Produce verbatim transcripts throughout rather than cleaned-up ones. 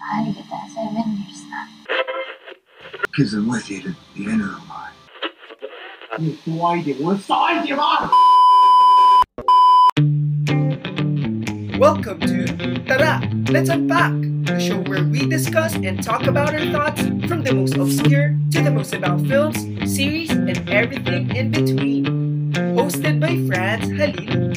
Mahal kita. Seven years na. Because I'm with you to the end of the line. Why did we sign you on? Welcome to Tara, Let's Unpack, the show where we discuss and talk about our thoughts from the most obscure to the most about films, series, and everything in between. Hosted by Franz Halil.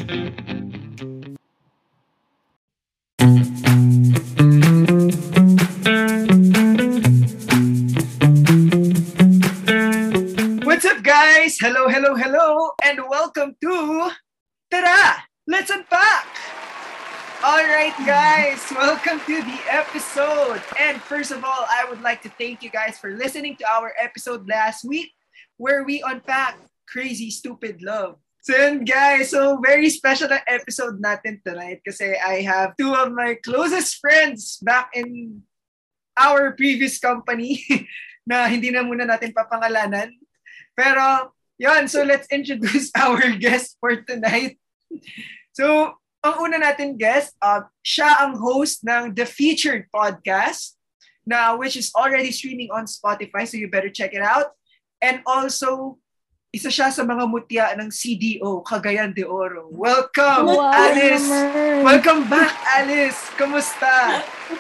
What's up, guys? Hello, hello, hello, and welcome to Tara, Let's Unpack. All right, guys, welcome to the episode. And first of all, I would like to thank you guys for listening to our episode last week where we unpacked Crazy Stupid Love. So yun, guys, so very special na episode natin tonight kasi I have two of my closest friends back in our previous company na hindi na muna natin papangalanan. Pero, yun, so let's introduce our guest for tonight. So, ang una natin guest, uh, siya ang host ng The Featured Podcast, na which is already streaming on Spotify, so you better check it out. And also, isa siya sa mga mutya ng C D O, Cagayan de Oro. Welcome, Wow, Alice! naman. Welcome back, Alice! Kamusta?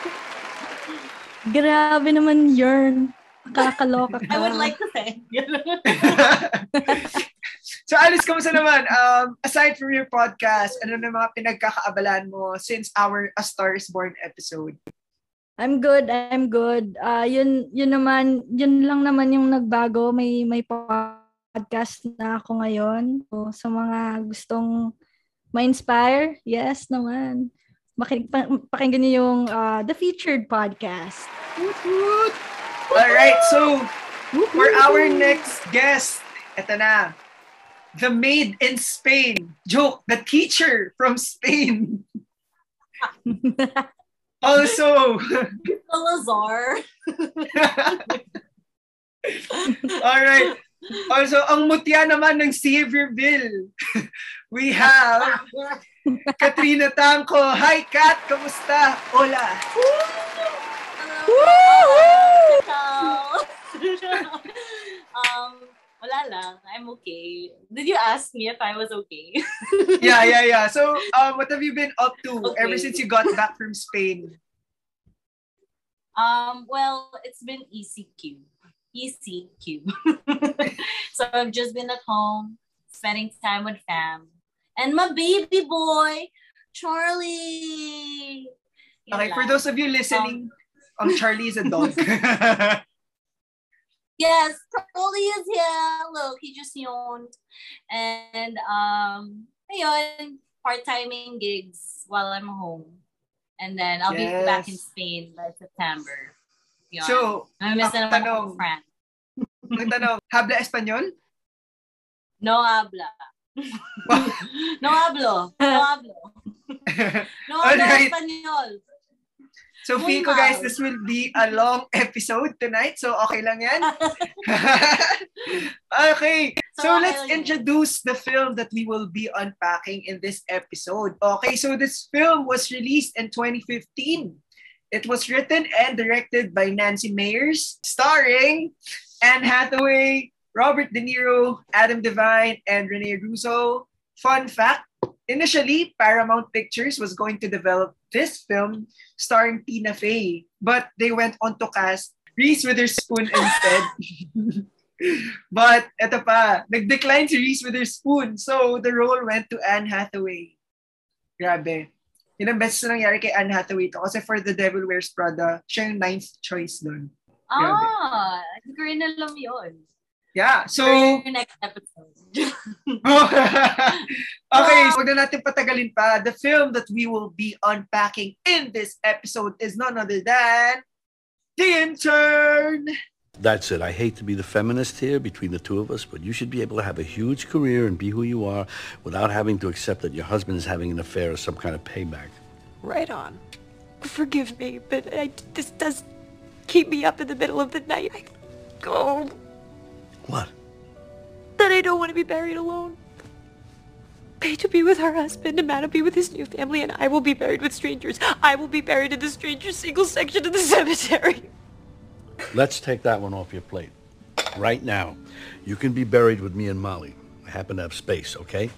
Grabe naman yun. Kakaloka ka. I would like to say. So Alice, kamusta naman? Um, aside from your podcast, ano na mga pinagkakaabalan mo since our A Star is Born episode? I'm good, I'm good. Uh, yun, yun naman, yun lang naman yung nagbago. May, may podcast na ako ngayon. So, sa mga gustong ma-inspire, yes naman. Makinig, pa, pakinggan niyo yung uh, The Featured Podcast. Woot, woot. Alright, so for our next guest, eto na, the maid in Spain. Joke, the teacher from Spain. Also, Salazar. alright. Also, ang mutya naman ng Xavierville. We have Katrina Tangco. Hi, Kat! Kamusta? Hola! Hello. um, wala lang. I'm okay. Did you ask me if I was okay? Yeah, yeah, yeah. So, um, what have you been up to Okay. ever since you got back from Spain? Um, well, it's been E C Q. E C Q. So I've just been at home, spending time with fam. And my baby boy, Charlie. Yun Okay, for lang. those of you listening, um, Charlie is a dog. Yes, Charlie is here. Look, he just yawned. And, um, ayun, part-timing gigs while I'm home. And then I'll be back in Yes. Spain by September. Yun. So, I miss ang na naman tanong. akong friend. ang tanong, habla Espanyol? No habla. No hablo. No hablo. No hablo Alright. Espanyol. So, Muy feel ko guys, mal. this will be a long episode tonight. So, okay lang yan. Okay. So, So, okay let's lang yan. introduce the film that we will be unpacking in this episode. Okay, so this film was released in twenty fifteen. It was written and directed by Nancy Meyers, starring Anne Hathaway, Robert De Niro, Adam Devine, and Rene Russo. Fun fact, initially, Paramount Pictures was going to develop this film starring Tina Fey, but they went on to cast Reese Witherspoon instead. But eto pa, nag-decline si Reese Witherspoon, so the role went to Anne Hathaway. Grabe. Yun ang best na nangyari kay Anne Hathaway to kasi for The Devil Wears Prada, siya yung ninth choice doon. Grabe. Ah, hindi ko rin alam yun. Yeah, so... For your next episode. Okay, so huwag na natin patagalin pa. The film that we will be unpacking in this episode is none other than The Intern. That's it. I hate to be the feminist here between the two of us, but you should be able to have a huge career and be who you are without having to accept that your husband is having an affair or some kind of payback. Right on. Forgive me, but I, this does keep me up in the middle of the night. I, oh, What? that I don't want to be buried alone. Pay to be with her husband, and Matt will be with his new family, and I will be buried with strangers. I will be buried in the strangers' single section of the cemetery. Let's take that one off your plate. Right now. You can be buried with me and Molly. I happen to have space, okay?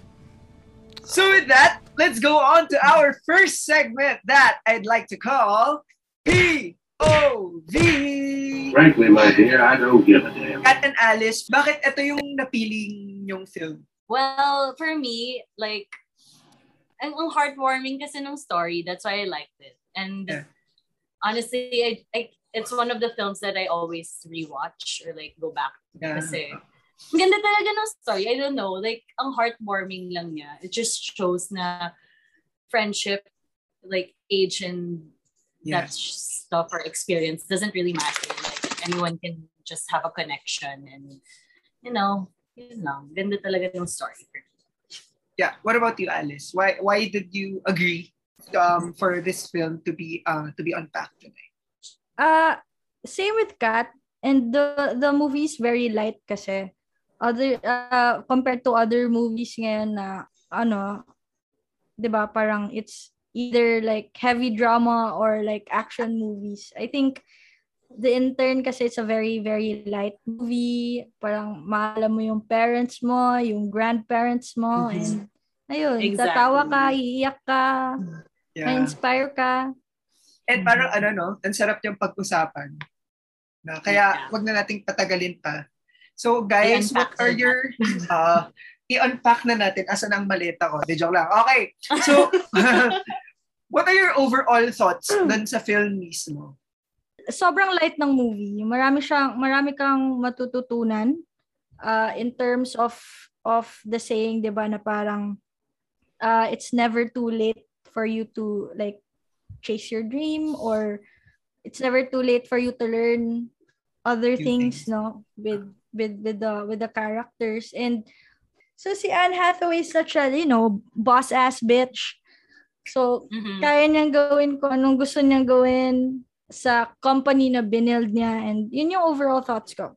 So with that, let's go on to our first segment that I'd like to call P O V. Frankly, my dear, I don't give a damn. Kat and Alice, bakit ito yung napiling yung film? Well, for me, like, ang, ang heartwarming kasi ng story. That's why I liked it. And Yeah. honestly, I, I, it's one of the films that I always rewatch or like go back to. Yeah. Kasi ang ganda talaga ng story. I don't know. Like, ang heartwarming lang niya. It just shows na friendship, like, age and Yeah. that stuff or experience doesn't really matter. Like, anyone can just have a connection and, you know, yun lang. Ganda talaga ng story for me. Yeah. What about you, Alice? Why why did you agree um for this film to be uh to be unpacked today? Uh, same with Kat. And the the movie is very light kasi. Other, uh, compared to other movies ngayon na, ano, diba, parang it's either like heavy drama or like action movies. I think The Intern kasi it's a very, very light movie. Parang maalam mo yung parents mo, yung grandparents mo, Mhm. and ayun, Exactly. tatawa ka, iiyak ka, Yeah. ma-inspire ka. And parang ano no, ang sarap yung pag-usapan. Na, kaya Yeah. wag na nating patagalin pa. So guys, what I-unpack are na your uh i-unpack na natin asan ang maleta ko. Di joke lang. Okay. So what are your overall thoughts dun sa film mismo? Sobrang light ng movie. Marami siyang marami kang matututunan uh, in terms of of the saying, 'di ba, na parang uh, it's never too late for you to like chase your dream, or it's never too late for you to learn other New things, things. no, with with with the with the characters. And so si Anne Hathaway is such a, you know, boss ass bitch. So Mhm. kaya niyang gawin kung anong gusto niyang gawin sa company na binild niya, and yun yung overall thoughts ko.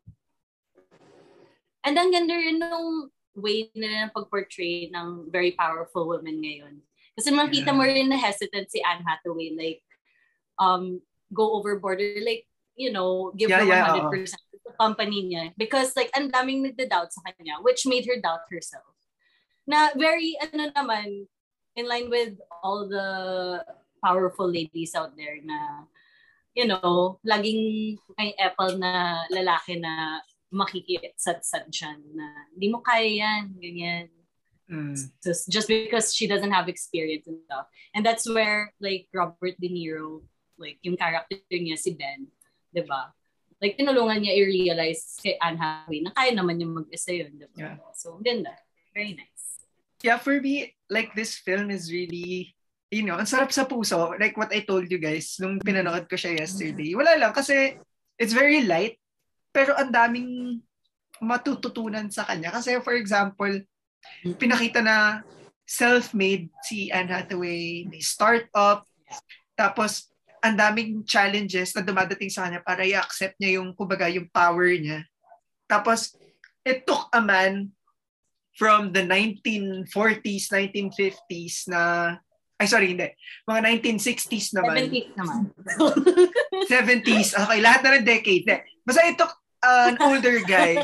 And ang ganda rin nung way nila ng pag-portray ng very powerful woman ngayon. Kasi makita Yeah. mo rin na hesitant si Anne Hathaway, like, um, go overboard, or like, you know, give Yeah, her yeah, one hundred percent to the company niya. Because like, ang daming nagda-doubt sa kanya, which made her doubt herself. Na very, ano naman, in line with all the powerful ladies out there na, you know, laging may apple na lalaki na makikitsat-sat dyan na hindi mo kaya yan, ganyan. Mm. Just, just because she doesn't have experience and stuff. And that's where, like, Robert De Niro, like, yung character niya, si Ben, di ba? Like, tinulungan niya i-realize kay Anne Hathaway na kaya naman yung mag-isa yun, di ba? Yeah. So, ganda. Very nice. Yeah, for me, like, this film is really, you know, ang sarap sa puso. Like what I told you guys nung pinanood ko siya yesterday. Wala lang, kasi it's very light, pero ang daming matututunan sa kanya. Kasi for example, pinakita na self-made si Anne Hathaway, may startup, tapos ang daming challenges na dumadating sa kanya para i-accept niya yung, kumbaga, yung power niya. Tapos, it took a man from the nineteen forties, nineteen fifties na, ay sorry, hindi, mga nineteen sixties naman. seventies naman. seventies, okay, lahat na ng decade. Hindi. Basta it took uh, an older guy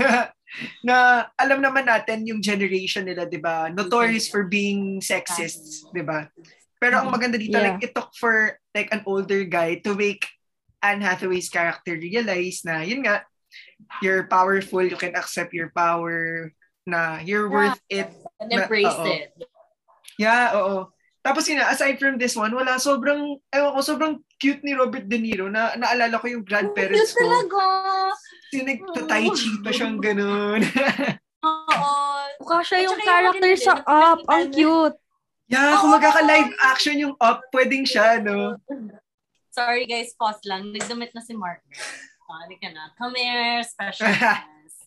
na alam naman natin yung generation nila, di ba? Notorious for being sexists, di ba? Pero ang maganda dito, Yeah. like, it took for like an older guy to make Anne Hathaway's character realize na, yun nga, you're powerful, you can accept your power, na you're worth it. And Na- embrace oo. it. Yeah, oo. Tapos yun, aside from this one, wala, sobrang, ewan ko, sobrang cute ni Robert De Niro na naalala ko yung grandparents Cute ko. talaga. Sinag-tai chi pa siyang ganun. Oo. Mukha siya At yung saka yung character maganda sa din, Up. nakita Ang na- cute. Yeah, kung magkaka-live action yung Up, pwedeng siya, no? Sorry guys, pause lang. Nagdamit na si Mark. Sorry ka na. Come here, special guest.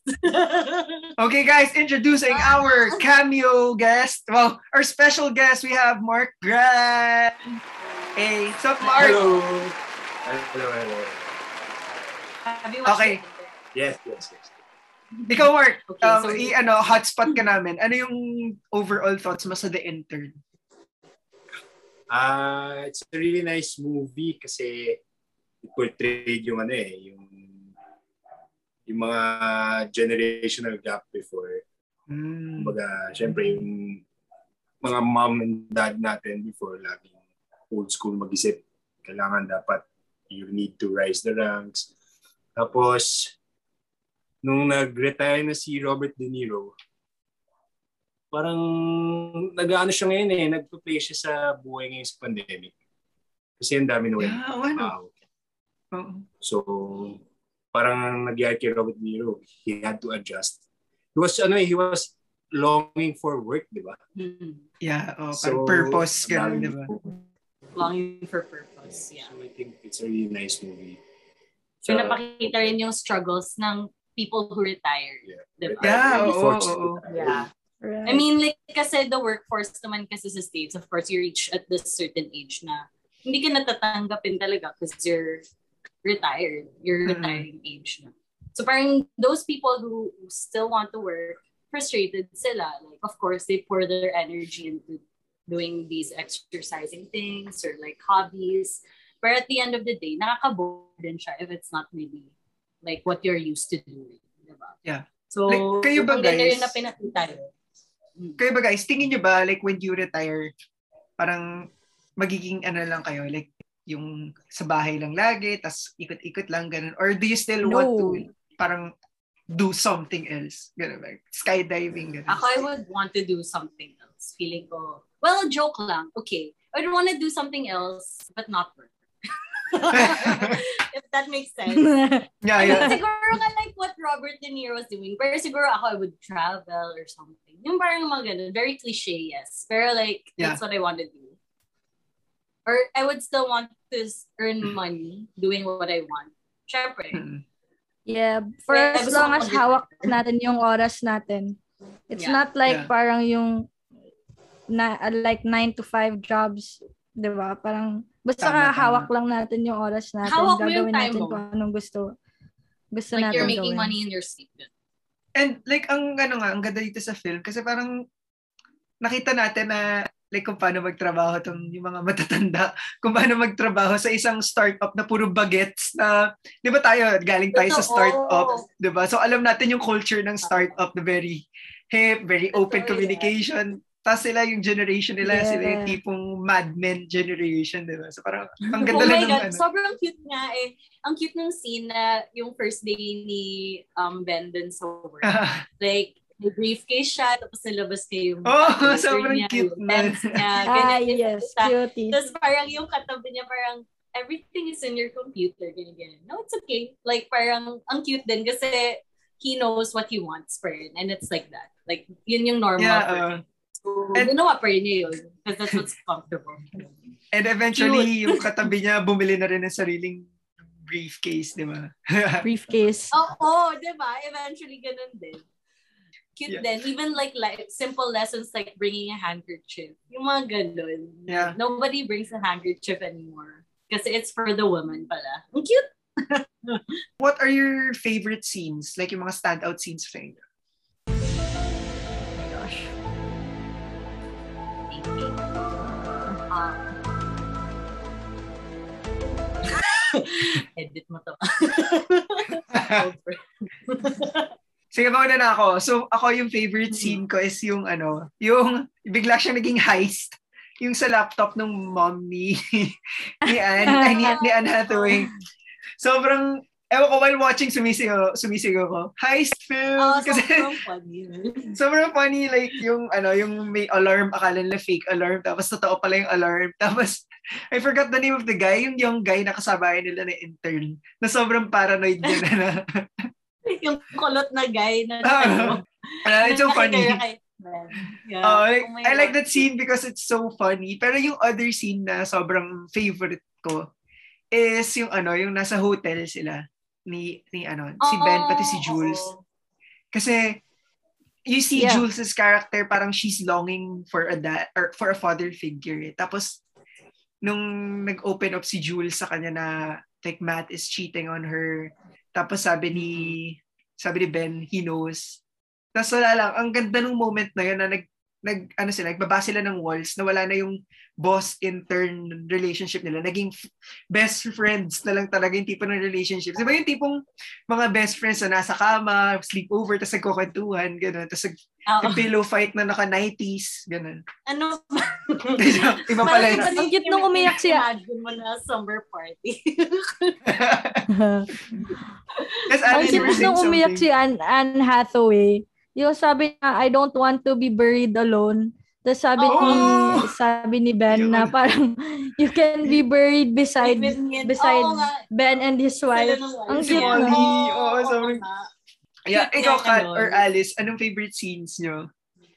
Okay, guys, introducing our cameo guest. Well, our special guest, we have Mark Grant. Hey, what's up, Mark? Hello. Hello, hello. Have you watched Okay. it? Yes, yes, yes. Ikaw, Mark, Okay, um, so i, ano, hotspot ka namin. Ano yung overall thoughts mo sa The Intern? Ah, uh, it's a really nice movie kasi it portrayed yung ano eh, yung yung mga generational gap before. Mm. Kumbaga, syempre yung mga mom and dad natin before laging old school mag-isip. Kailangan dapat you need to rise the ranks. Tapos, nung nag-retire na si Robert De Niro, parang nag-ano siya ngayon eh, nagpa-play siya sa buhay ngayon sa pandemic. Kasi ang dami naman. Yeah, ano? Uh, so, parang nagyari kay Robert De Niro, he had to adjust. He was, ano he was longing for work, di ba? Yeah, oh, so, purpose, ganun, di ba? Longing for purpose, yeah. So, I think it's a really nice movie. So, so napakita rin yung struggles ng people who retire. Yeah, diba? Yeah, oo, oo, oo. Yeah. Right. I mean, like, kasi the workforce naman kasi sa States, of course, you reach at this certain age na hindi ka natatanggapin talaga because you're retired. You're Mm-hmm. retiring age na. So parang those people who still want to work, frustrated sila. Like, of course, they pour their energy into doing these exercising things or like hobbies. But at the end of the day, nakaka-bored din siya if it's not really like what you're used to doing. Diba? Yeah. So, Like, kayo ba, ang ganda guys? rin na pinakita yun. Kayo ba guys, tingin nyo ba like when you retire, parang magiging ano lang kayo, like yung sa bahay lang lagi, tas ikot-ikot lang, ganun? Or do you still No. want to parang do something else? Ganun, like skydiving, ganun. Ako, I would want to do something else. Feeling ko, well, joke lang. Okay. I would want to do something else, but not work. If that makes sense. Yeah, I mean, yeah. siguro nga like what Robert De Niro was doing. Pero siguro ako, I would travel or something. Yung parang mga ganun. Very cliche, yes. Pero like, that's what I want to do. Or I would still want to earn money doing what I want. Syempre. Hmm. Yeah, for Yeah, as gusto long ko as mag- hawak natin yung oras natin. It's Yeah. not like Yeah. parang yung na like nine to five jobs, 'di ba? Parang basta Tama, ka hawak lang natin yung oras natin, Hawak mo yung gagawin time natin mo. kung anong gusto. Gusto Like natin you're making gawin. money in your sleep. And like, ang ano nga, ang ganda dito sa film, kasi parang nakita natin na like kung paano magtrabaho tong yung mga matatanda, kung paano magtrabaho sa isang startup na puro bagets na, di ba tayo, galing tayo sa Totoo. startup, di ba? So alam natin yung culture ng startup na very hip, very open Totoo, communication. Tapos sila yung generation nila, Yeah. sila yung tipong Mad Men generation, di ba? So parang, ang Oh ganda my lang ng God, ano. sobrang cute nga eh. Ang cute ng scene na yung first day ni um, Ben dun sa work. Like, may briefcase siya, tapos nilabas niya yung Oh, calculator sobrang niya, cute yung na. pens niya, Ah, ganyan, ganyan. yes, Ta- cutie. Tapos parang yung katabi niya, parang everything is in your computer, ganyan, ganyan. No, it's okay. Like, parang ang cute din kasi he knows what he wants for it, and it's like that. Like, yun yung normal Yeah, for uh, him. So, and- ginawa pa rin niya yun because that's what's comfortable. And eventually, yung katabi niya, bumili na rin ng sariling briefcase, di ba? Briefcase. Oo, di ba? Eventually, ganun din. Cute Yeah. din. Even like, like simple lessons like bringing a handkerchief. Yung mga ganun. Yeah. Nobody brings a handkerchief anymore. Kasi it's for the woman pala. Ang cute! What are your favorite scenes? Like yung mga standout scenes sa inyo? Gosh. Um, edit mo to. Sige, mauna na ako. So, ako yung favorite scene ko is yung ano, yung bigla siyang naging heist. Yung sa laptop ng mom ni, ni Anne, ay, ni, ni Anne Hathaway. Sobrang, ewan ko, while watching, sumisigaw, sumisigaw ko. Heist film! Oh, Kasi, sobrang funny. sobrang funny, like, yung, ano, yung may alarm, akala nila fake alarm, tapos totoo pala yung alarm. Tapos, I forgot the name of the guy, yung young guy na kasabay nila na intern, na sobrang paranoid niya na na. Yung kulot na guy na Ah, ano. uh, it's so funny. Yeah. Oh, I, Oh my I like God. that scene because it's so funny. Pero yung other scene na sobrang favorite ko is yung ano, yung nasa hotel sila ni ni ano, si Ben pati si Jules. Oo. Kasi you see Yeah. Jules' character parang she's longing for a dad or for a father figure. Eh. Tapos nung nag-open up si Jules sa kanya na like Matt is cheating on her. Tapos sabi ni sabi ni Ben, he knows. Tapos wala lang, ang ganda ng moment na yun na nag, nag ano sila, nagbaba sila ng walls na wala na yung boss-intern relationship nila. Naging f- best friends na lang talaga yung tipo ng relationship. Diba yung tipong mga best friends na nasa kama, sleepover, tapos nagkukwentuhan, gano'n. Tapos yung pillow fight na naka-nineties, gano'n. Ano? Iba pala yun. Ang cute nung umiyak siya. Imagine mo na summer party. Yes, Ang Alice, you were cute saying nung umiyak something. si Anne, Anne Hathaway. Yung sabi niya, I don't want to be buried alone. Tapos sabi Oh! ni sabi ni Ben na parang you can be buried beside beside Oo nga. Ben and his wife. Sila ng wife. Ang Si cute Molly. na. Oo, Oo, sobrang- nga. Yeah, Cute ikaw, nga Kat ganun. or Alice, anong favorite scenes nyo?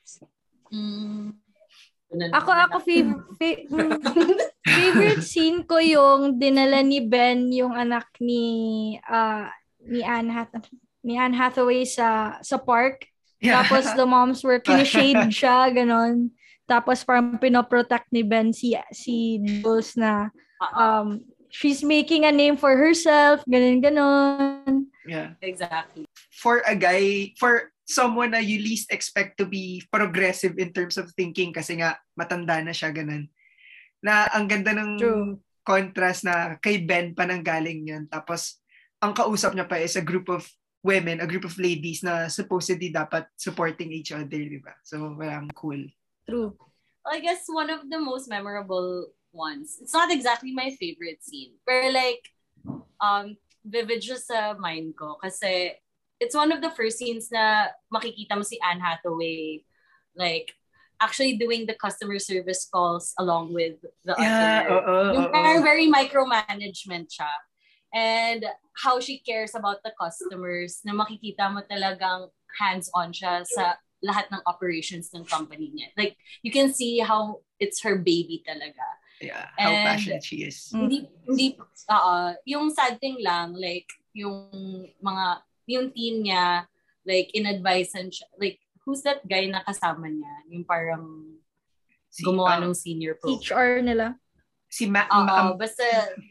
Mm. Ako, ako, fav- fa- mm, favorite scene ko yung dinala ni Ben yung anak ni uh, ni Anne Hath- ni Anne Hathaway sa sa park. Yeah. Tapos the moms were kinishade siya, ganon. Tapos parang pinoprotect ni Ben si si Jules na um she's making a name for herself, ganon ganon. Yeah. Exactly. For a guy, for someone na you least expect to be progressive in terms of thinking kasi nga matanda na siya, ganun. Na ang ganda ng True. contrast na kay Ben pa nang galing yan. Tapos ang kausap niya pa is a group of women, a group of ladies na supposedly dapat supporting each other, di ba? So, walang cool. True. I guess one of the most memorable ones. It's not exactly my favorite scene, pero like um vivid siya sa mind ko kasi it's one of the first scenes na makikita mo si Anne Hathaway like actually doing the customer service calls along with the Yeah, other. oo, Yung oo. parang very micromanagement siya. And how she cares about the customers na makikita mo talagang hands-on siya sa lahat ng operations ng company niya. Like, you can see how it's her baby talaga. Yeah, how And passionate she is. Hindi, hindi, uh, yung sad thing lang, like, yung mga, yung team niya, like, in-advisean siya, like, who's that guy na kasama niya? Yung parang Si, gumawa um, ng senior pro. H R nila. Si Ma... Oo, Ma- um, basta,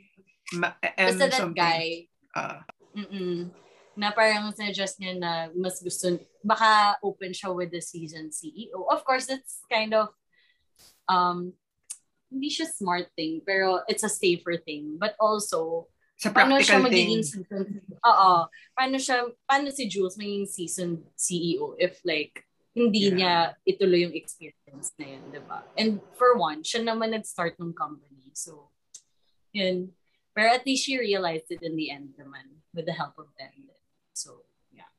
Ma- M basta that something. guy, Ah. mm na parang suggest niya na mas gusto, baka open siya with the season C E O. Of course, it's kind of, um, hindi siya smart thing, pero it's a safer thing. But also, Sa paano siya practical magiging thing. season, oo, paano siya, paano si Jules magiging season C E O if like, hindi Yeah. niya ituloy yung experience na yun, di ba? And for one, siya naman nag-start ng company. So, yun. Pero at least she realized it in the end naman with the help of them. So, yeah.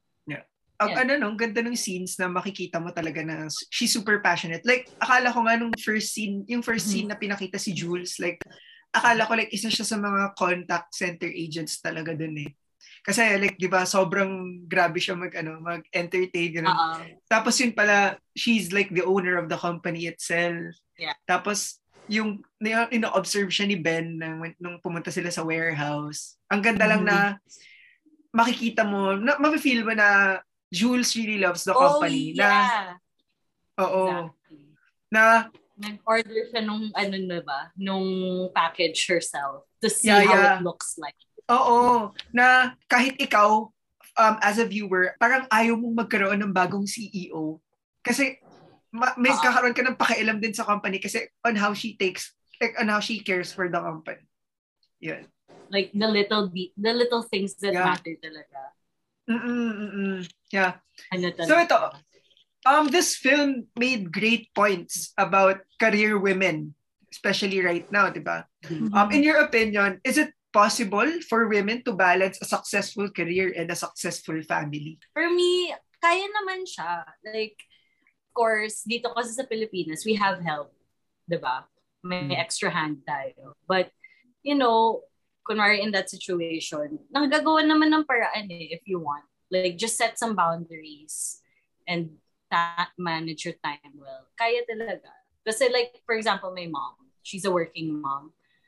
Ang Yeah. ano no, ang ganda ng scenes na makikita mo talaga na she's super passionate. Like, akala ko nga nung first scene, yung first scene na pinakita si Jules, like, akala ko like isa siya sa mga contact center agents talaga dun eh. Kasi like, di ba, sobrang grabe siya mag, ano, mag-entertain. Ganun. Uh-uh. Tapos yun pala, she's like the owner of the company itself. Yeah. Tapos, yung ino-observe siya ni Ben nung, nung pumunta sila sa warehouse. Ang ganda lang na makikita mo, na, ma-feel mo na Jules really loves the company. Oh, yeah. Na, oo. Exactly. Na, Nag-order siya nung, ano na ba, nung package herself to see Yeah, how yeah. it looks like. oo. Na kahit ikaw, um, as a viewer, parang ayaw mong magkaroon ng bagong C E O. Kasi, ma- may Oo. kakaroon ka ng pakialam din sa company kasi on how she takes, like, on how she cares for the company. Yun. Like the little be- the little things that Yeah. matter talaga. Mm-mm, mm-mm. Yeah. Ano talaga. So ito, um, this film made great points about career women, especially right now, di ba? Um, in your opinion, is it possible for women to balance a successful career and a successful family? For me, kaya naman siya. Like, of course, dito kasi sa Pilipinas, we have help. Diba? May Mm. extra hand tayo. But, you know, kunwari in that situation, nagagawa naman ng paraan eh, if you want. Like, just set some boundaries and ta- manage your time well. Kaya talaga. Kasi like, for example, my mom, she's a working mom.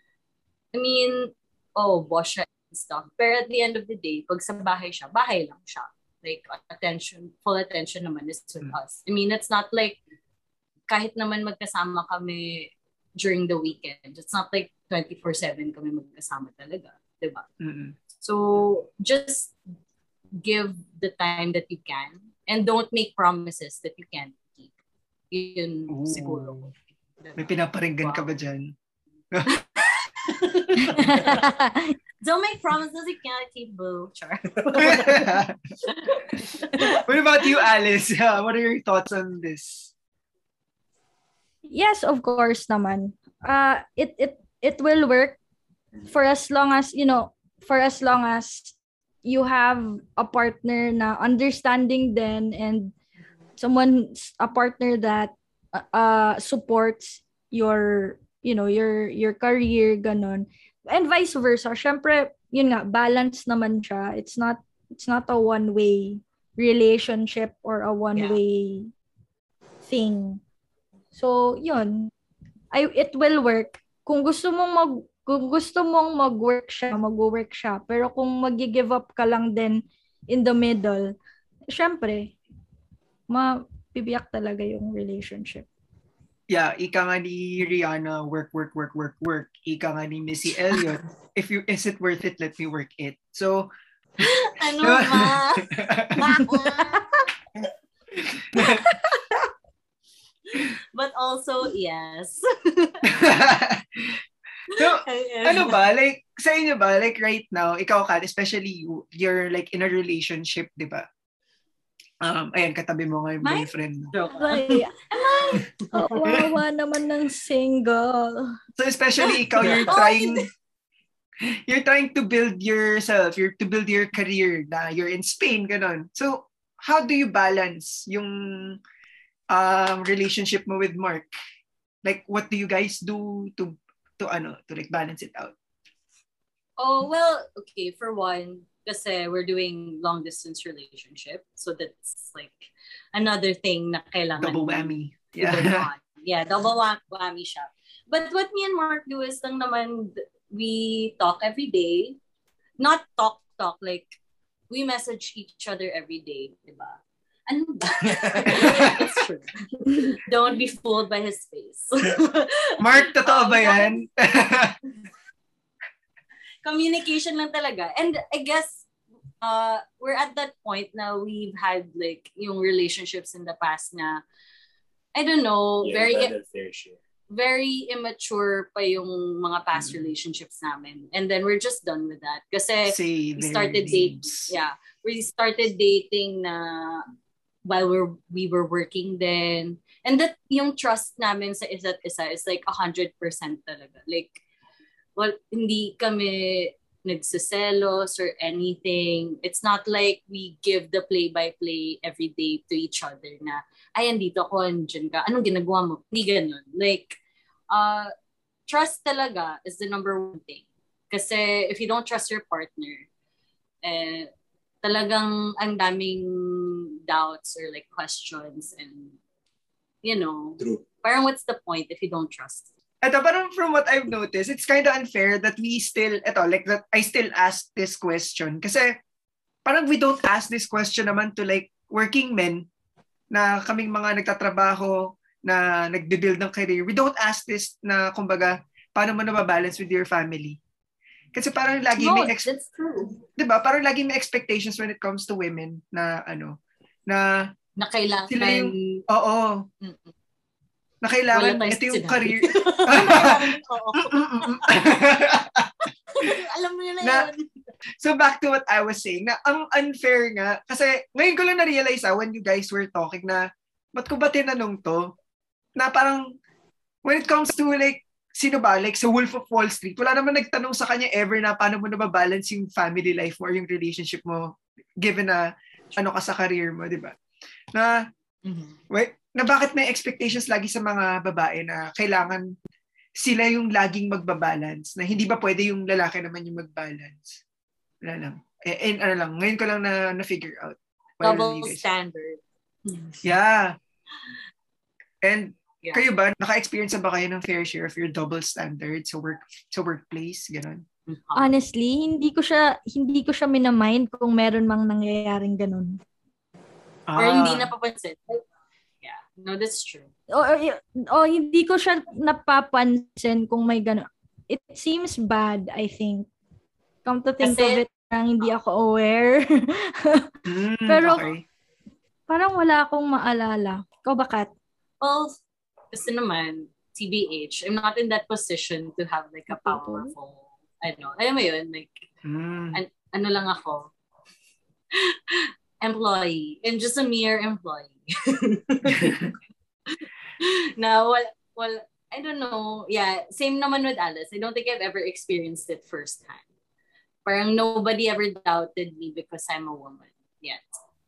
I mean, oh, boss siya and stuff. Pero at the end of the day, pag sa bahay siya, bahay lang siya. Like, attention, full attention naman is with us. I mean, it's not like, kahit naman magkasama kami during the weekend, it's not like twenty-four seven kami magkasama talaga. Diba? Mm-mm. So, just give the time that you can and don't make promises that you can't keep. Yun Ooh. siguro. May pinaparinggan wow. ka ba dyan? Don't make promises you can't keep, boo. Char. What about you, Alice? Uh, what are your thoughts on this? Yes, of course naman. Uh, it it it will work for as long as, you know, for as long as you have a partner na understanding then, and someone, a partner that uh supports your, you know, your your career, ganon. And vice versa. Syempre, yun nga, balance naman siya. It's not it's not a one-way relationship or a one-way yeah. thing. So, yun. I it will work. Kung gusto mong mag kung gusto mong mag-work siya, mag-work siya. Pero kung magi-give up ka lang din in the middle, syempre, mabibiyak talaga yung relationship. Yeah, ika nga ni Rihanna, work, work, work, work, work. Ika nga ni Missy Elliott, if you is it worth it, let me work it. So, ano ba? But also, yes. So, ano ba? Like, sa inyo ba? Like, right now, ikaw, Kat, especially you, you're like in a relationship, di ba? Um, ayan, katabi mo nga yung My? boyfriend mo. Ay, kawawa naman ng single. So, especially ikaw, you're trying, you're trying to build yourself, you're to build your career na you're in Spain, ganon. So, how do you balance yung um, relationship mo with Mark? Like, what do you guys do to, to ano, to like balance it out? Oh, well, okay, for one, kasi we're doing long distance relationship. So that's like another thing na kailangan. Double whammy. Yeah. Yeah, double whammy siya. But what me and Mark do is lang naman, we talk every day. Not talk, talk, like we message each other every day, diba? Ano ba? It's true. Don't be fooled by his face. Mark, totoo ba yan? Communication lang talaga. And I guess uh, we're at that point now, we've had like yung relationships in the past na, I don't know, yeah, very i- very immature pa yung mga past mm-hmm. relationships namin. And then we're just done with that. Kasi Say we started dating. Yeah. We started dating na while we're, we were working then. And that yung trust namin sa isa't isa is like one hundred percent talaga. Like, well, hindi kami nagsiselos or anything. It's not like we give the play-by-play every day to each other na, ay, andito ako, andyan ka, anong ginagawa mo? Hindi ganun. Like, uh, trust talaga is the number one thing. Kasi if you don't trust your partner, eh, talagang ang daming doubts or like questions and, you know, True. Parang what's the point if you don't trust? Ito, parang from what I've noticed, it's kind of unfair that we still, ito, like that I still ask this question. Kasi parang we don't ask this question naman to like working men na kaming mga nagtatrabaho, na nagbe-build ng career. We don't ask this na, kumbaga, paano mo nababalance with your family? Kasi parang lagi no, may ex- that's true. Diba? Parang lagi may expectations when it comes to women na ano, na na kailangan sila yung, oo. Mm-mm. Na kailangan, ito yung sinabi. Career. Alam mo yun na, na yun. So back to what I was saying, na ang unfair nga, kasi ngayon ko lang na-realize ah, when you guys were talking na, ba't ko ba tinanong to? Na parang, when it comes to like, sino ba? Like sa Wolf of Wall Street, wala naman nagtanong sa kanya ever na paano mo nababalance yung family life mo or yung relationship mo given na ano ka sa career mo, di ba? Na, mm-hmm. wait, na bakit may expectations lagi sa mga babae na kailangan sila yung laging magbabalance, na hindi ba pwede yung lalaki naman yung magbalance? Wala lang. And, and ano lang, ngayon ko lang na, na-figure out. Double standard. Yeah. And yeah. Kayo ba, naka-experience ba kayo ng fair share of your double standards sa work sa workplace? Ganon? Honestly, hindi ko siya hindi ko siya minamind kung meron mang nangyayaring ganun. Ah. Or hindi napapansin. Yeah, no, that's true. O, o, o hindi ko siya napapansin kung may gano'n. It seems bad, I think. Come to think Kasi, of it, hindi ako aware. Mm, Pero okay. parang wala akong maalala. Ikaw ba, Kat? Well, kasi naman, T B H, I'm not in that position to have like a powerful, ano, alam mo yun, like, Mm. an- ano lang ako, employee, and just a mere employee. Na, well, well, I don't know, yeah, same naman with Alice. I don't think I've ever experienced it firsthand. Parang nobody ever doubted me because I'm a woman yet.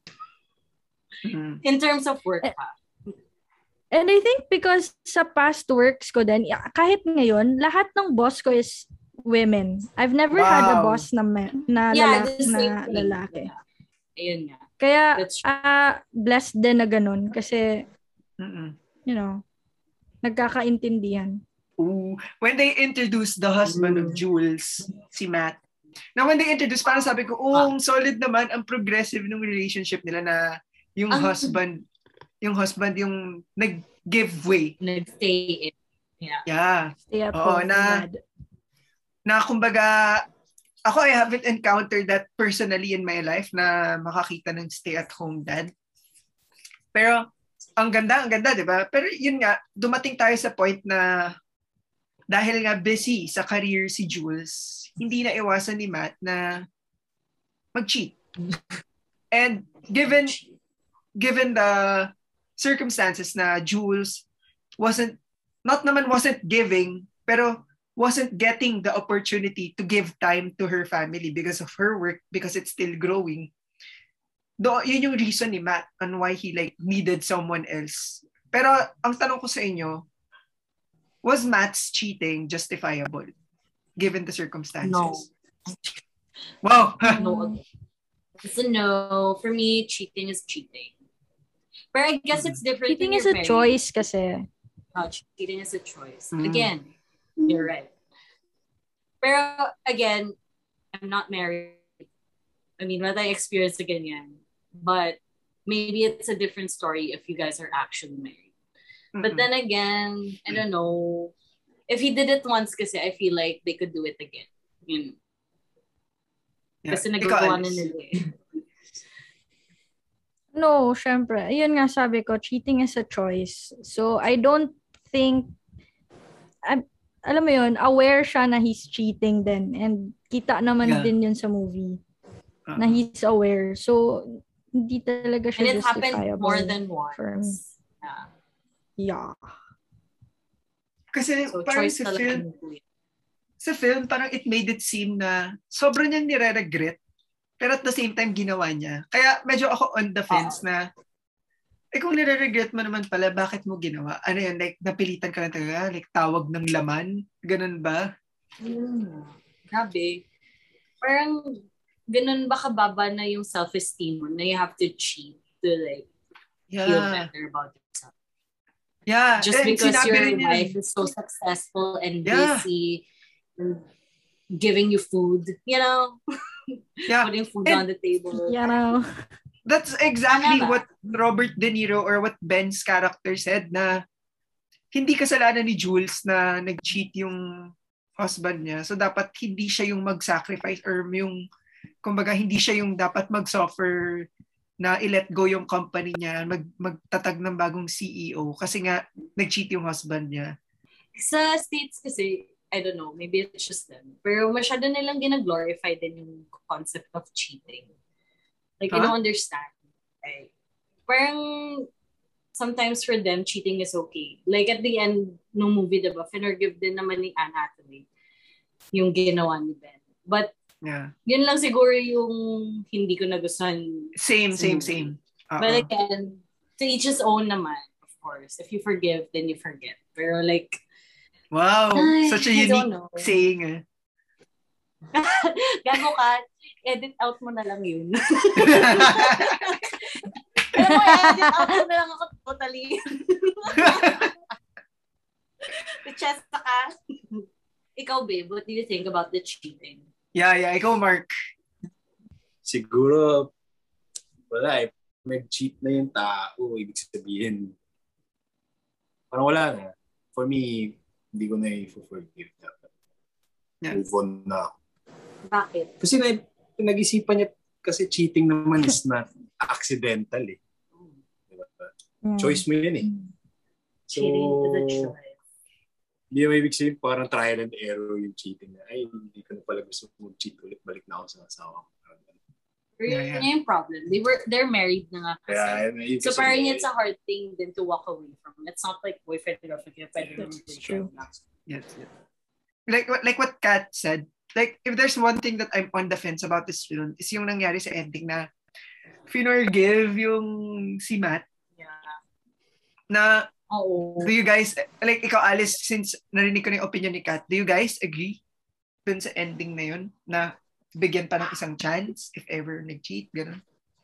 Mm. In terms of work, ha? And I think because sa past works ko din, yeah, kahit ngayon, lahat ng boss ko is women. I've never had a Wow. boss na, me- na, Yeah, lalaki, the same na thing. lalaki. Yeah. Ayun nga. Kaya, That's true. ah, blessed din na ganun. Kasi, Mm-mm. you know, nagkakaintindihan. Ooh. When they introduced the husband of Jules, si Matt, na when they introduced, parang sabi ko, oh, solid naman ang progressive ng relationship nila na yung Ang- husband, yung husband yung nag-give way. Nag-stay in. Yeah. Yeah. Stay at Oo, home. na- dad. Na kumbaga, ako I haven't encountered that personally in my life na makakita ng stay-at-home dad. Pero, ang ganda, ang ganda, di ba? Pero yun nga, dumating tayo sa point na dahil nga busy sa career si Jules, hindi na iwasan ni Matt na mag-cheat. And given given the circumstances na Jules wasn't, not naman wasn't giving, pero wasn't getting the opportunity to give time to her family because of her work, because it's still growing. Do, yun yung reason ni Matt on why he like needed someone else. Pero ang tanong ko sa inyo, was Matt's cheating justifiable given the circumstances? No. Wow. No. It's a no. For me, cheating is cheating. But I guess it's different. Cheating when is you're a married. choice kasi. Uh, cheating is a choice. Mm. Again, you're right. Pero again, I'm not married. I mean, what I experienced again yan. But maybe it's a different story if you guys are actually married. But then again, I don't know. If he did it once kasi, I feel like they could do it again. Yun. Yeah. Kasi Ikaw, nagagawa na Alice. nila eh. No, syempre. Ayun nga sabi ko, cheating is a choice. So, I don't think, I, alam mo yun, aware siya na he's cheating din. And kita naman Yeah. din yun sa movie. Uh-huh. Na he's aware. So, hindi talaga siya And it happened justifiable more than for me. once. Yeah. Yeah. Kasi So, parang choice sa talaga film, yung kuya. sa film, parang it made it seem na sobrang niyang nire-regret, pero at the same time, ginawa niya. Kaya medyo ako on the fence na, eh kung nire-regret mo naman pala, bakit mo ginawa? Ano yun, like, napilitan ka na talaga? Like, tawag ng laman? Ganun ba? Hmm. Grabe. Parang, ganun ba kababa na yung self-esteem mo na you have to cheat to like feel Yeah. better about yourself. Yeah. Just And because sinabi your rin niya, wife is so successful and Yeah. busy and giving you food, you know, yeah, putting food And- on the table. You know? that's exactly Tama ba? what Robert De Niro or what Ben's character said na hindi kasalanan ni Jules na nag-cheat yung husband niya. So dapat hindi siya yung mag-sacrifice or yung, kumbaga, hindi siya yung dapat mag-suffer na i-let go yung company niya, mag magtatag ng bagong C E O kasi nga nag-cheat yung husband niya. Sa States kasi, I don't know, maybe it's just them. Pero masyado nilang gina-glorify din yung concept of cheating. Like, I Huh? don't understand. Like, parang sometimes for them, cheating is okay. Like, at the end ng movie, diba, finurgive din naman ni Anne Hathaway yung ginawa ni Ben. But, Yeah. yun lang siguro yung hindi ko nagustuhan. Same, same, Mm. same. Uh-uh. But again, to each his own naman, of course. If you forgive, then you forget. Pero like, Wow, Ay, such a I unique don't know. saying. Eh. gago ka, edit out mo na lang yun. Alam mo, edit out mo na lang ako totally. Chesta ka. Ikaw, babe, what do you think about the cheating? Yeah, yeah. Ikaw, Mark. Siguro, wala eh. Nag-cheat na yung tao, ibig sabihin. Parang wala na. For me, hindi ko na i-forgive dapat. Yeah. Move on na ako. Bakit? Kasi na, Pinag-isipan niya kasi cheating naman is not accidental eh. Diba? Mm. Choice mo yan eh. So, Cheating is a choice. Hindi naman ibig sabihin parang trial and error yung cheating na, ay, hindi ko na pala gusto mag-cheat ulit, balik na ako sa asawa ko. Yeah, Yeah, yeah. Yun yung problem. They were, they're married na nga kasi. Kaya, yun So kasi parang may- it's a hard thing then to walk away from. It's not like boyfriend and girlfriend. Kaya pwede naman It's true. Yes, yes. Like what like what Kat said, like if there's one thing that I'm on the fence about this film is yung nangyari sa ending na finorgive yung si Matt Yeah. na Oo. do you guys, like ikaw Alice, since narinig ko na yung opinion ni Kat, do you guys agree dun sa ending na yun na bigyan pa ng isang chance if ever nag-cheat, gano'n?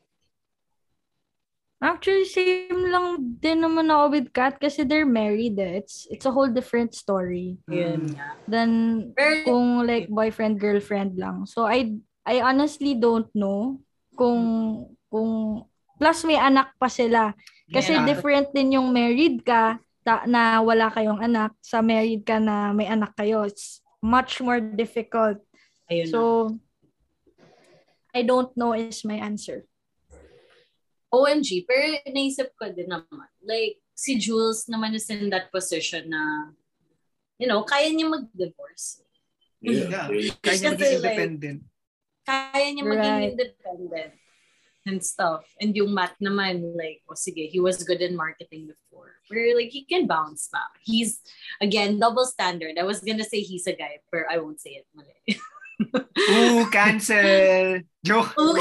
Actually, same lang din naman ako with Kat kasi they're married eh. It's, it's a whole different story Yun nga. than Pero, kung like boyfriend, girlfriend lang. So, I I honestly don't know kung, kung, plus may anak pa sila. Kasi Yeah. different din yung married ka ta, na wala kayong anak sa married ka na may anak kayo. It's much more difficult. ayun na. So, I don't know is my answer. O M G, pero naisip ko din naman, like, si Jules naman is in that position na, you know, kaya niya mag-divorce. Yeah. Yeah. Kaya niya Kasi, maging like, independent. Kaya niya maging Right. independent and stuff. And yung Matt naman, like, oh sige, he was good in marketing before. Where, like, he can bounce back. He's, again, double standard. I was gonna say he's a guy, but I won't say it. Mali. Ooh, cancel! Joke! Ooh.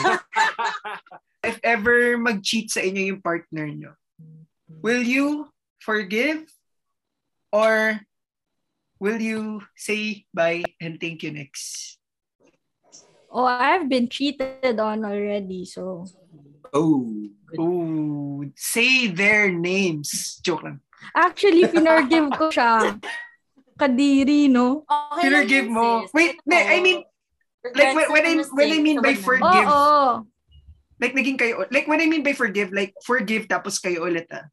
If ever mag-cheat sa inyo yung partner nyo, will you forgive or will you say bye and thank you next? Oh, I've been cheated on already, so Oh. Ooh, say their names. Joke lang. actually pinorgive ko siya. Kadiri, no? Okay Forgive lang yun, mo. sis. Wait, Ito, ne, I mean, like, when- when I- regrets when I and mean by mistakes, forgive- naman. Oo. Oh, Like, naging kayo, like, when I mean by forgive, like, forgive tapos kayo ulit, ah.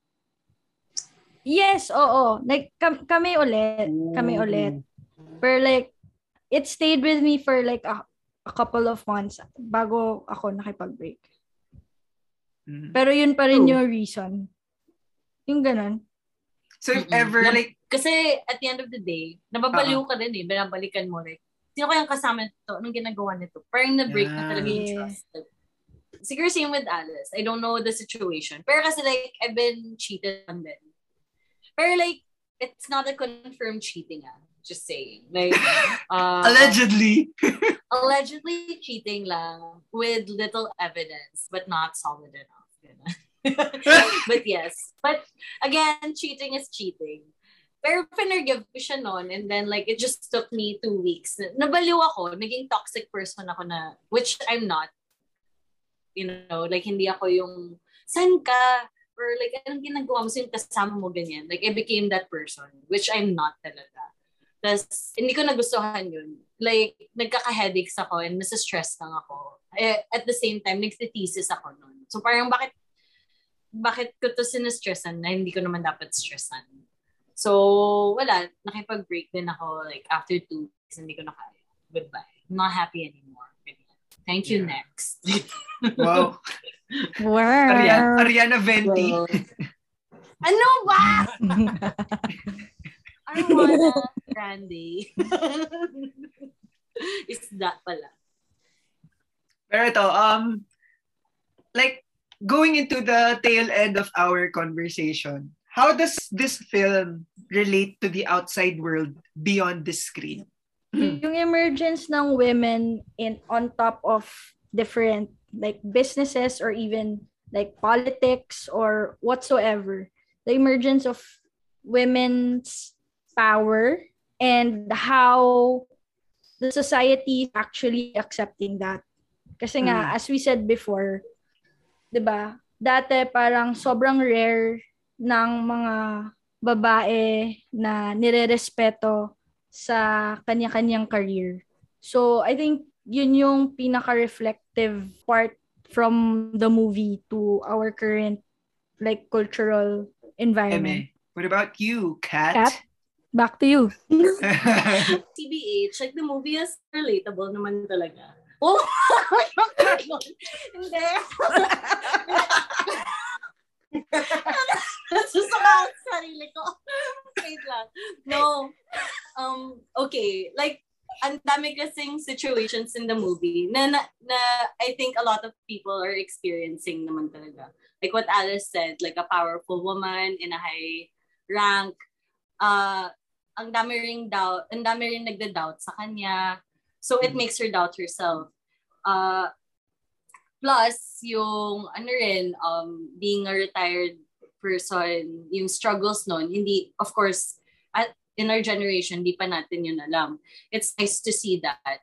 Yes, oo. Like, kam- kami ulit. Kami ulit. Pero like, it stayed with me for like a, a couple of months bago ako nakipag-break. Mhm. Pero yun pa rin True. yung reason. Yung ganun. So, if Mm-mm. ever, Nab- like, Kasi at the end of the day, nababaliw ka din eh, binabalikan mo like, sino kayang kasama nito? Anong ginagawa nito? Parang na-break na talaga yung Yeah. trust. Like, siguro same with Alice. I don't know the situation. Pero kasi like, I've been cheated on din. Pero like, it's not a confirmed cheating ah. Just saying. Like, uh, allegedly. allegedly cheating lang with little evidence, but not solid enough. Ganun. But yes. But again, cheating is cheating. Pero pinargive ko siya noon and then like it just took me two weeks. Nabaliw ako, naging toxic person ako na, which I'm not. You know, like hindi ako yung, san ka? Or like, anong ginagawa mo? Sino kasama mo ganyan? Like, I became that person, which I'm not talaga. Tapos, hindi ko nagustuhan yun. Like, nagkaka-headaches ako and nasa-stress lang ako. Eh, at the same time, nagtitesis ako nun. So, parang bakit bakit ko to sinastressan na hindi ko naman dapat stressan. So, wala. Nakipag-break din ako like after two weeks, hindi ko na kaya. Goodbye. I'm not happy anymore. Thank you, Yeah. next. Wow. Wow. Ariana, Ariana Venti. Well, ano ba? Ariana Grande. Is that pala? Pero ito, um, like, going into the tail end of our conversation, how does this film relate to the outside world beyond the screen? Yung emergence ng women in on top of different like businesses or even like politics or whatsoever, the emergence of women's power and how the society is actually accepting that. Kasi nga, Mm. as we said before, 'di ba? Dati parang sobrang rare ng mga babae na nirerespeto sa kanya-kanyang career. So, I think yun yung pinaka-reflective part from the movie to our current like cultural environment. Eme, what about you, Kat? Kat? Back to you. T B H, like the movie is relatable naman talaga. Oh, hindi. Susama ang sarili ko. Wait lang. No. Um, okay. Like, ang dami kasing situations in the movie na, na, na I think a lot of people are experiencing naman talaga. Like what Alice said, like a powerful woman in a high rank. Uh, ang dami ring doubt, ang dami ring nagda-doubt sa kanya. So it makes her doubt herself. Uh, plus, yung ano rin, um, being a retired person, yung struggles nun, hindi, of course, at in our generation, di pa natin yun alam. It's nice to see that,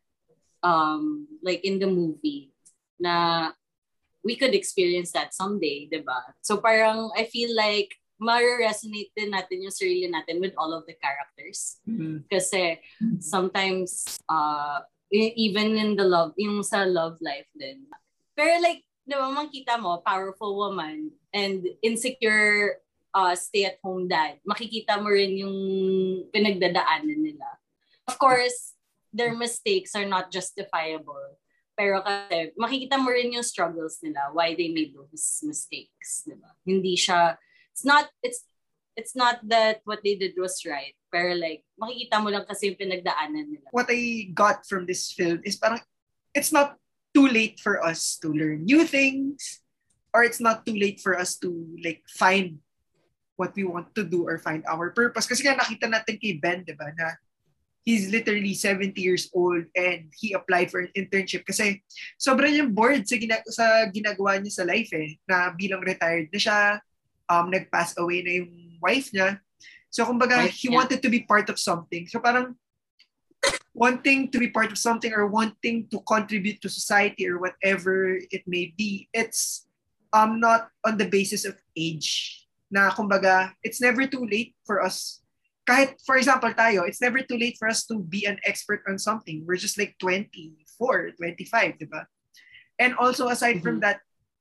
um, like in the movie, na we could experience that someday, diba? So parang, I feel like, ma-resonate din natin yung sarili natin with all of the characters. Mm-hmm. Kasi, sometimes, uh, even in the love, yung sa love life din. Pero like, di ba, makita mo, powerful woman, and insecure Uh, stay-at-home dad, makikita mo rin yung pinagdadaanan nila. Of course, their mistakes are not justifiable. Pero kasi, makikita mo rin yung struggles nila, why they made those mistakes, di ba? Hindi siya, it's not, it's, it's not that what they did was right. Pero like, makikita mo lang kasi yung pinagdaanan nila. What I got from this film is parang, it's not too late for us to learn new things, or it's not too late for us to like find what we want to do or find our purpose. Kasi nga nakita natin kay Ben, di ba, na he's literally seventy years old and he applied for an internship kasi sobrang yung bored sa, gina- sa ginagawa niya sa life eh, na bilang retired na siya, um, nag-pass away na yung wife niya. So kumbaga, Wife he niya. wanted to be part of something. So parang wanting to be part of something or wanting to contribute to society or whatever it may be, it's um not on the basis of age. Na kumbaga, it's never too late for us. Kahit, for example, tayo, it's never too late for us to be an expert on something. We're just like twenty-four, twenty-five, di ba? And also, aside mm-hmm. from that,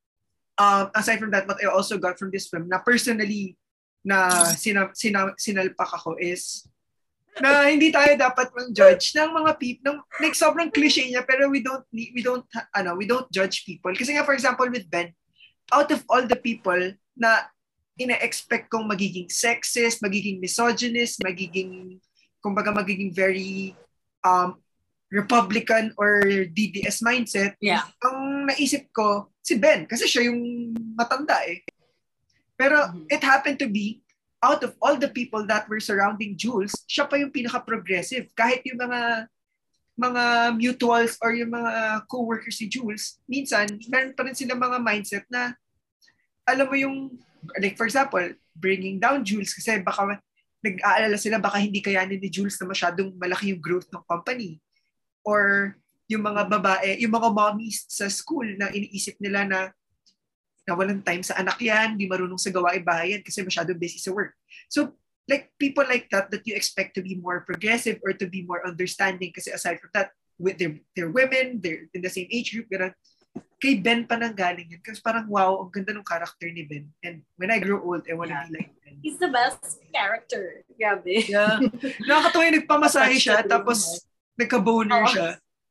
um, aside from that, what I also got from this film, na personally, na sina, sina, sinalpak ako is, na hindi tayo dapat mang-judge ng mga people, ng, like sobrang cliche niya, pero we don't, we don't, ano, we don't judge people. Kasi nga, for example, with Ben, out of all the people na ina-expect kong magiging sexist, magiging misogynist, magiging, kumbaga magiging very um, Republican or D D S mindset, yeah. Ang naisip ko, si Ben, kasi siya yung matanda eh. Pero mm-hmm. it happened to be, out of all the people that were surrounding Jules, siya pa yung pinaka-progressive. Kahit yung mga mga mutuals or yung mga co-workers si Jules, minsan, meron pa rin sila mga mindset na, alam mo yung, like for example, bringing down Jules kasi baka nag-aalala sila baka hindi kayanin ni Jules na masyadong malaki yung growth ng company. Or yung mga babae, yung mga mommies sa school na iniisip nila na na walang time sa anak yan, di marunong sa gawain bahay yan kasi masyadong busy sa work. So, like people like that that you expect to be more progressive or to be more understanding kasi aside from that, with their, they're women, they're in the same age group, gano'n. Kay Ben pa nang galing yun. Kasi parang, wow, ang ganda ng character ni Ben. And when I grow old, I wanna yeah. be like Ben. He's the best character. Grabe. Yeah. Nakakatawa yung nagpamasahe siya, tapos nagka-boner oh. siya.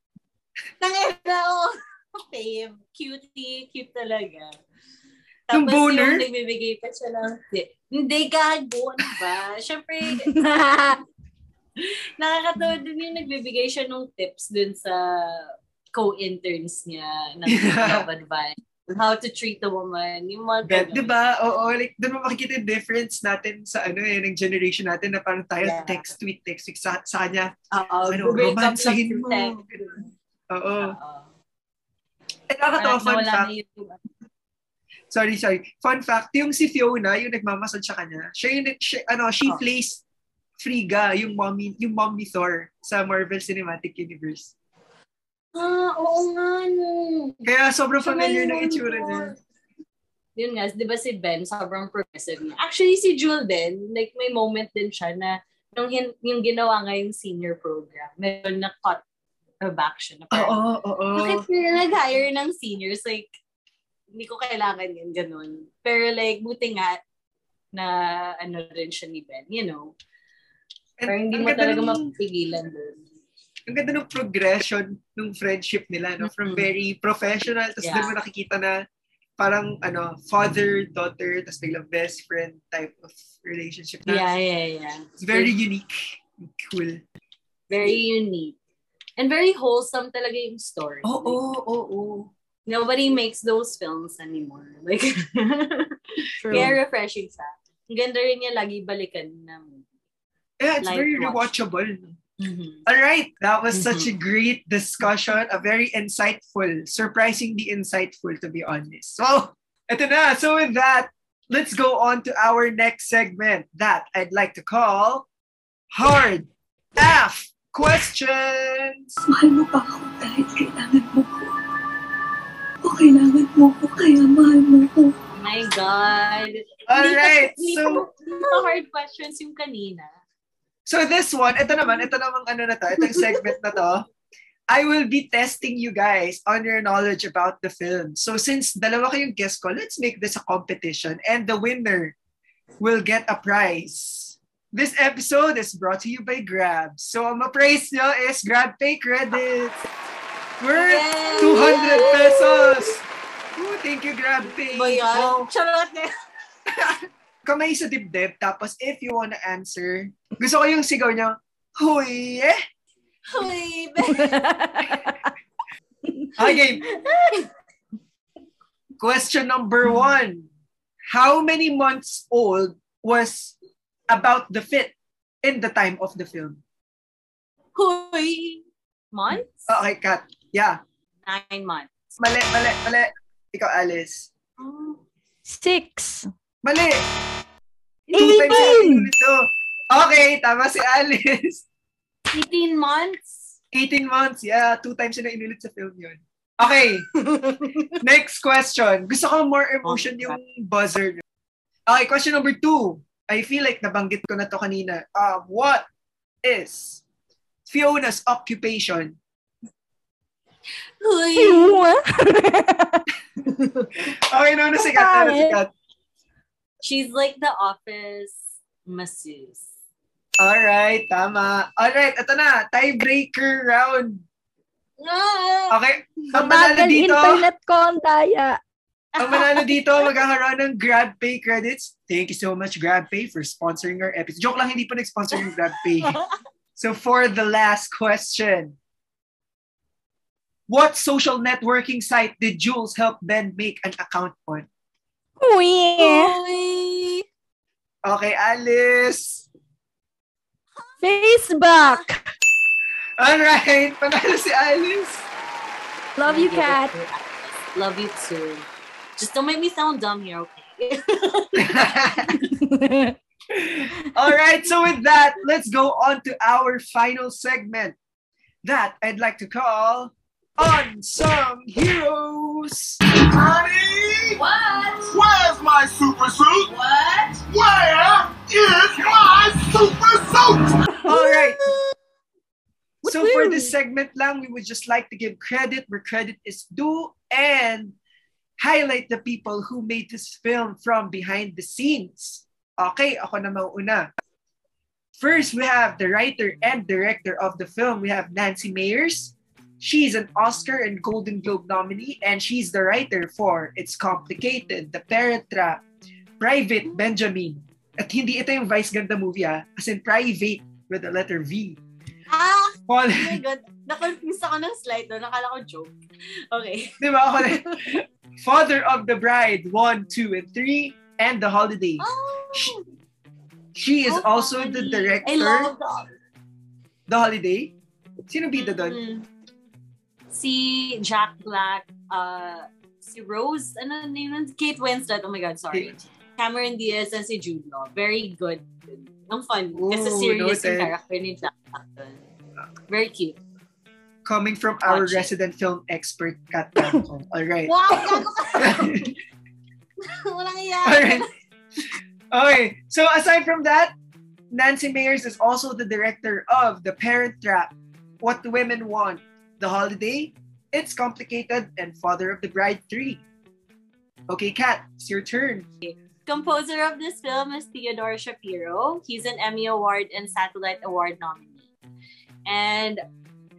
Tangina, oh. Fave. Cutie. Cute talaga. Tapos yung boner? yung nagbibigay pa siya lang. Hindi, gago. Ano ba? Siyempre, nakakatawa din yung nagbibigay siya ng tips dun sa co-interns niya ng love advice. How to treat a woman. Yung mga Di ba? Oo, like, doon mo makikita yung difference natin sa ano eh, ng generation natin na parang tayo yeah. text, tweet, text, tweet sa, sa kanya. Oo. Ano, romansahin mo. Oo. Eh, nakakatawa, fun fact. Sorry, sorry. Fun fact, yung si Fiona, yung nagmamasad sa kanya, siya yung, siya, ano, she oh. plays Frigga, yung mommy, yung mom ni Thor sa Marvel Cinematic Universe. Ah, oo nga, no. Kaya sobrang familiar ng itsura niya. Yun nga, di ba si Ben, sobrang progressive niya. Actually, si Jewel din, like may moment din siya na nung hin- yung ginawa nga yung senior program, meron na cut back siya. Oo, oo, oo. Bakit nila nag-hire ng seniors? Like, hindi ko kailangan yun, ganun. Pero like, buti nga na ano rin siya ni Ben, you know. Pero hindi mo talaga mapipigilan doon. ang ganda ng progression ng friendship nila, no? From very professional, tapos Yeah. doon mo nakikita na parang ano, father-daughter, tapos biglang best friend type of relationship na. Yeah, yeah, yeah. It's very unique. Cool. Very unique. And very wholesome talaga yung story. Oo, oo, oo. Nobody makes those films anymore. Like, True. kaya refreshing sa. Ang ganda rin niya lagi balikan na movie. Yeah, it's Like very watch. rewatchable. Mm-hmm. All right, that was such a great discussion, a very insightful, surprisingly insightful to be honest. So, eto na. So with that, let's go on to our next segment that I'd like to call Hard Af Questions. Mahal mo pa ako dahil kailangan mo ko. O kailangan mo ko kaya mahal mo ko. Oh my God. All right, Hindi so so hard questions yung kanina. so this one, ito naman, ito namang ano na to, itong segment na to, I will be testing you guys on your knowledge about the film. So since dalawa kayong guest ko, let's make this a competition and the winner will get a prize. This episode is brought to you by Grab. So ang ma-prize nyo is Grab Pay credits. Worth Yay! two hundred pesos. Ooh, thank you, Grab Pay. Ba yan? Wow. Charot na. Kamay sa dibdib, tapos if you wanna answer, gusto ko yung sigaw nyo, huy eh. Uy, Okay. Question number one. How many months old was About the Fit in the time of the film? Huy. Months? Okay, Kat. Yeah. Nine months. Mali, mali, mali. Ikaw, Alice. Six. Mali. Two times eighteen. yung nito. Okay, tama si Alice. eighteen months? eighteen months. Yeah, two times yun na inulit sa film yun. Okay. Next question. Gusto ko more emotion yung buzzer. Okay, question number two. I feel like nabanggit ko na to kanina. Um, what is Fiona's occupation? Huy. Okay, no, nasikat na, nasikat. She's like the office masseuse. Alright, tama. Alright, ito na. Tiebreaker round. Ah! Okay, ang manalo Bagal dito, internet ko ang daya. ang manalo dito, magkakaroon ng GrabPay credits. Thank you so much, GrabPay, for sponsoring our episode. Joke lang, hindi pa nag-sponsor yung GrabPay. So for the last question, what social networking site did Jules help Ben make an account on? Uy. Huy. Okay, Alice. Facebook. Alright, panalo si Alice. Love you, Kat. Love you too. Just don't make me sound dumb here, okay? Alright, so with that, let's go on to our final segment that I'd like to call Unsung Heroes. Honey! What? Where's my super suit? What? Where is my super suit? Alright. So for Woohoo! this segment lang, we would just like to give credit where credit is due and highlight the people who made this film from behind the scenes. Okay, ako na mauuna. First, we have the writer and director of the film. We have Nancy Meyers. She's an Oscar and Golden Globe nominee, and she's the writer for It's Complicated, The Parent Trap, Private Benjamin. At hindi ito yung Vice Ganda movie, ah. As in private with the letter V. Ah! Paul, Oh my God. Na-confuse ako ng slide doon. Nakala ko joke. Okay. di ba? Ako na- Father of the Bride, one, two, and three, and The Holiday. Oh, She, she is so also funny. the director. I love that. The Holiday? Sino bida doon? Mm. Si Jack Black, uh, si Rose, ano name nun? Kate Winslet, oh my God, sorry. Cameron Diaz and si Jude Law. Very good. Ang fun. Kasi Ooh, serious yung noted. character ni Jack Black doon. Very cute. Coming from our Watch it. resident film expert, Kat Blanco. All right. Wow! Gago ka! Walang iya. Alright. Okay. So aside from that, Nancy Meyers is also the director of The Parent Trap, What the Women Want, The Holiday, It's Complicated, and Father of the Bride three. Okay, Kat, it's your turn. Composer of this film is Theodore Shapiro. He's an Emmy Award and Satellite Award nominee. And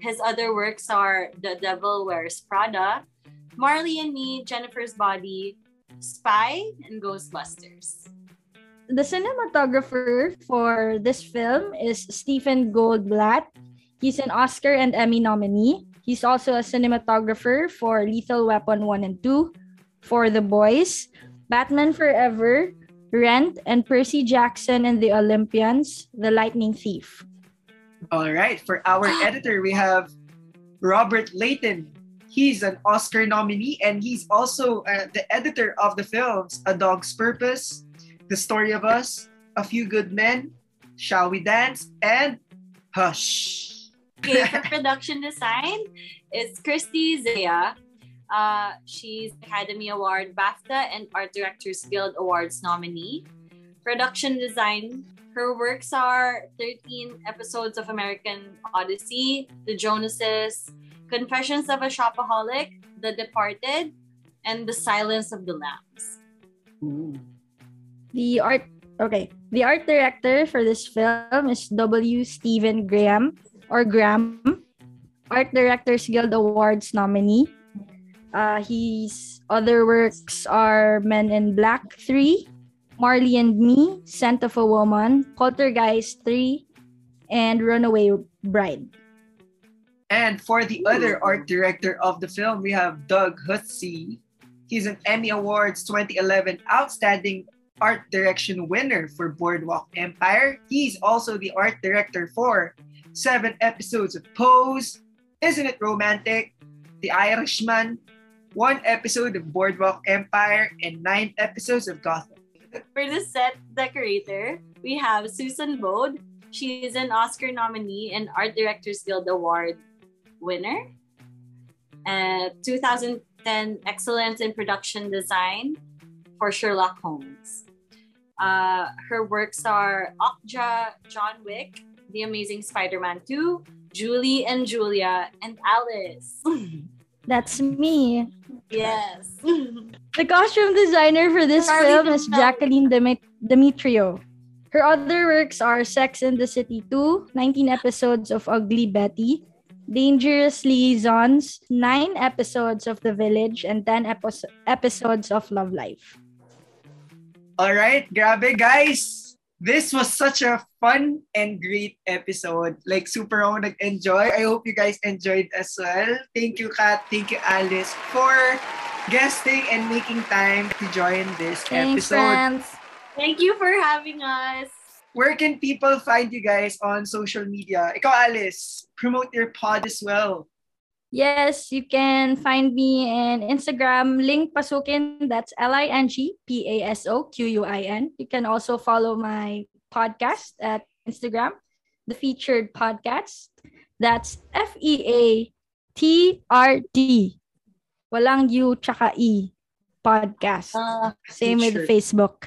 His other works are The Devil Wears Prada, Marley and Me, Jennifer's Body, Spy, and Ghostbusters. The cinematographer for this film is Stephen Goldblatt. He's an Oscar and Emmy nominee. He's also a cinematographer for Lethal Weapon one and two, For the Boys, Batman Forever, Rent, and Percy Jackson and the Olympians, The Lightning Thief. All right, for our editor, we have Robert Layton. He's an Oscar nominee and he's also uh, the editor of the films A Dog's Purpose, The Story of Us, A Few Good Men, Shall We Dance, and Hush. Okay, for production design is Christy Zea. Uh, she's Academy Award, BAFTA, and Art Directors Guild Awards nominee. Production design, her works are thirteen episodes of American Odyssey, The Jonases, Confessions of a Shopaholic, The Departed, and The Silence of the Lambs. Ooh. The art okay. The art director for this film is W. Stephen Graham or Graham, Art Directors Guild Awards nominee. Uh, his other works are Men in Black three, Marley and Me, Scent of a Woman, Poltergeist three, and Runaway Bride. And for the other art director of the film, we have Doug Hussey. He's an Emmy Awards twenty eleven Outstanding Art Direction winner for Boardwalk Empire. He's also the art director for seven episodes of Pose, Isn't It Romantic, The Irishman, one episode of Boardwalk Empire, and nine episodes of Gotham. For the set decorator, we have Susan Bode. She is an Oscar nominee and Art Directors Guild Award winner. Uh, two thousand ten Excellence in Production Design for Sherlock Holmes. Uh, her works are Okja, John Wick, The Amazing Spider-Man two, Julie and Julia, and Alice. That's me. Yes. The costume designer for this Charlie film is D'Amelio. Jacqueline Demi- Demetrio. Her other works are Sex and the City two, nineteen episodes of Ugly Betty, Dangerous Liaisons, nine episodes of The Village, and ten epi- episodes of Love Life. All right, grabe guys. This was such a fun and great episode. Like, super ako nag-enjoy. I hope you guys enjoyed as well. Thank you, Kat. Thank you, Alice, for guesting and making time to join this Thanks, episode. friends. Thank you for having us. Where can people find you guys on social media? Ikaw, Alice, promote your pod as well. Yes, you can find me in Instagram, Ling Pasukin. That's L I N G P A S O Q U I N. You can also follow my podcast at Instagram, The Featured Podcast. That's F E A T R D. Walang U tsaka E. Podcast. Uh, Same with Featured. Facebook.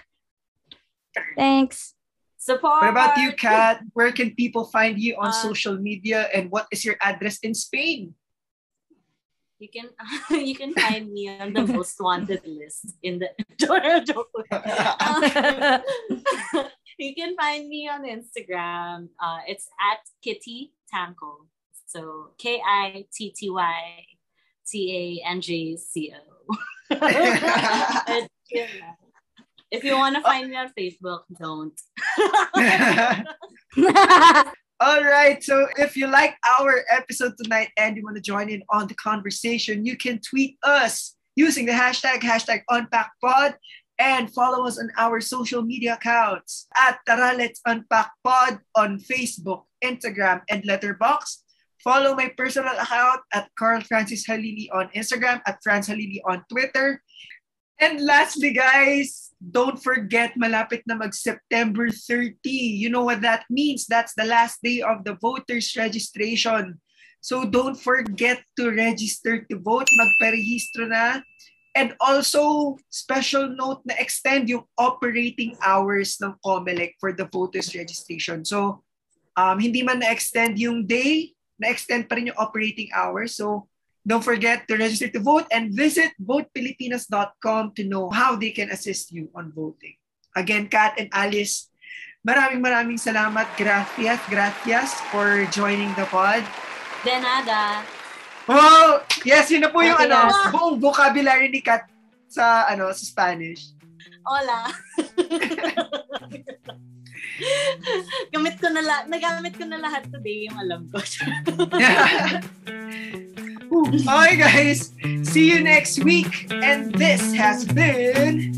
Thanks. support. What about you, Kat? Where can people find you on Uh, social media, and what is your address in Spain? You can you can find me on the most wanted list in the joke. Uh, you can find me on Instagram. Uh, it's at Kitty Tanko. So K I T T Y T A N J C O. If you want to find me on Facebook, don't. All right, so if you like our episode tonight and you want to join in on the conversation, you can tweet us using the hashtag, hashtag UnpackPod, and follow us on our social media accounts at Tara Let's Unpack Pod on Facebook, Instagram, and Letterboxd. Follow my personal account at Carl Francis Halili on Instagram, at Franz Halili on Twitter. And lastly, guys, don't forget, malapit na mag-September thirtieth. You know what that means? That's the last day of the voters registration. So don't forget to register to vote. Magparehistro na. And also, special note na extend yung operating hours ng COMELEC for the voters registration. So, um, hindi man na-extend yung day, na-extend pa rin yung operating hours. So, don't forget to register to vote and visit vote pilipinas dot com to know how they can assist you on voting. Again, Kat and Alice, maraming maraming salamat. Gracias, gracias for joining the pod. De nada. Wow! Yes, yun na po yung Okay, ano, yes. buong vocabulary ni Kat sa ano sa Spanish. Hola. Gamit ko na la nagamit ko na lahat today yung alam ko. Okay guys, see you next week. And this has been